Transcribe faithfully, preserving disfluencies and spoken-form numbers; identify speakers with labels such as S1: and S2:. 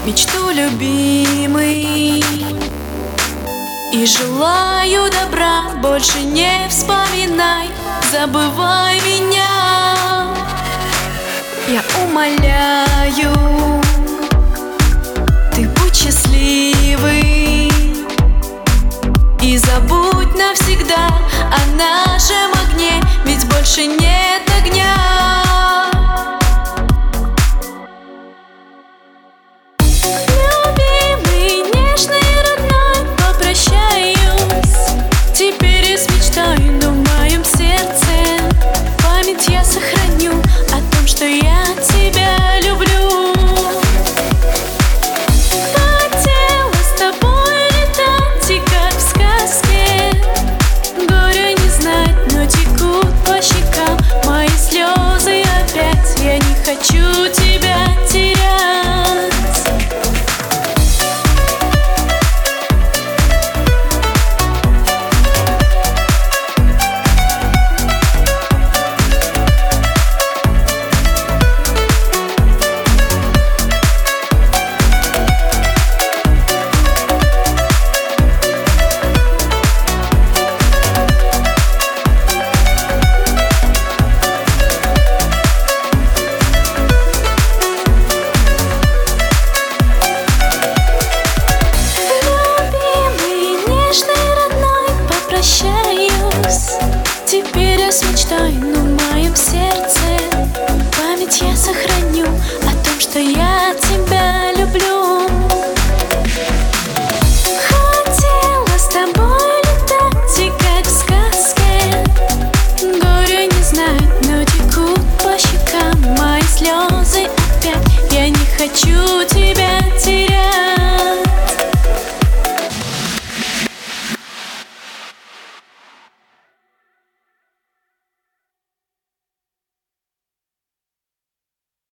S1: мечту любимый. И желаю добра, больше не вспоминай, забывай меня. Я умоляю, ты будь счастливый и забудь навсегда о нашем огне, ведь больше нет огня. Хочу тебя терять. Теперь я с мечтой, но в моем сердце память я сохраню о том, что я